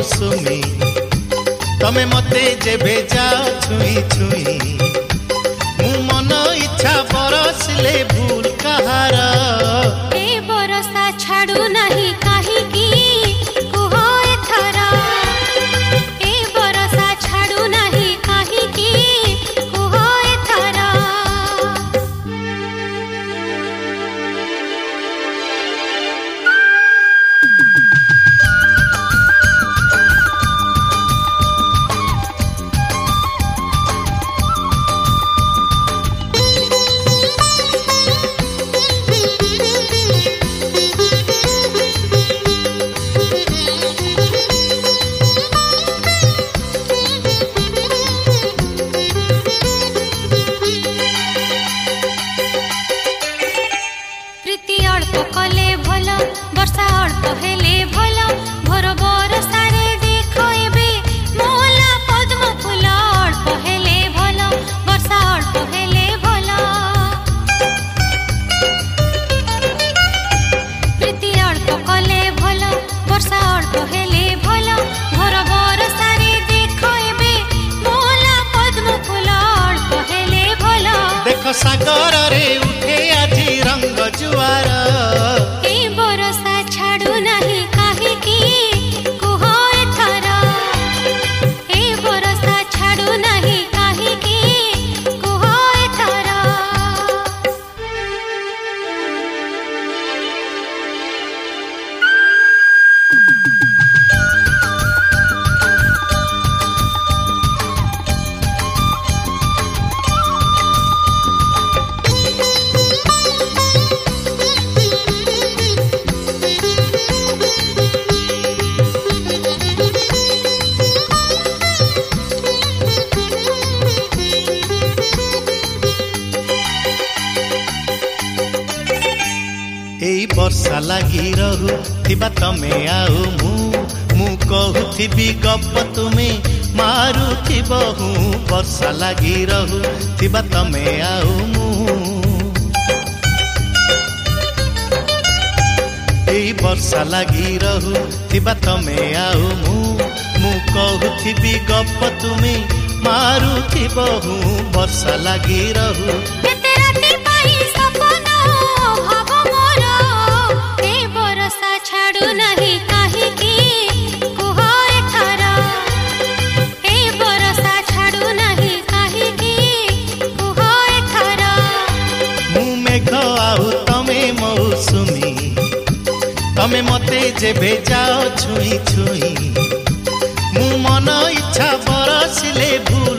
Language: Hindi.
मौसुमी तमे मते जेबे जाओ छुई छुई मु मन इच्छा बरसले भूल कहार ए बरसा छाड़ू नहीं काहे की कुह एथर ए बरसा छाड़ू नहीं काहे की कुह एथर कले भल वर्षा अल्प हेले भल भोर बरसारे देख एबे मोला पद्म फूल अल्प हेले भल वर्षा अल्प हेले भल प्रीति अल्प कले भल वर्षा अल्प हेले भल भोर बरसारे देख एबे मोला पद्म फूल अल्प हेले भल देख सागर रे उठे आजी रंग जुआर एई वर्षा लगी रहू थिबा तमे आउ मु कहूथिबी गप तुमे मारुथिबो हूँ वर्षा लगी रहू थिबा तमे आउ मु एई वर्षा लगी रहू थिबा तमे आउ मु कहूथिबी गप तुमे मारुथिबो हूँ वर्षा लगी रहू छाड़ू नहीं काहे की कुह एथर ए बरसा छाड़ू नहीं काहे की कुह एथर मु मेघ आउ तमे मौसुमी तमे मते जेबे जाओ छुई छुई मु मन इच्छा बरसले भूल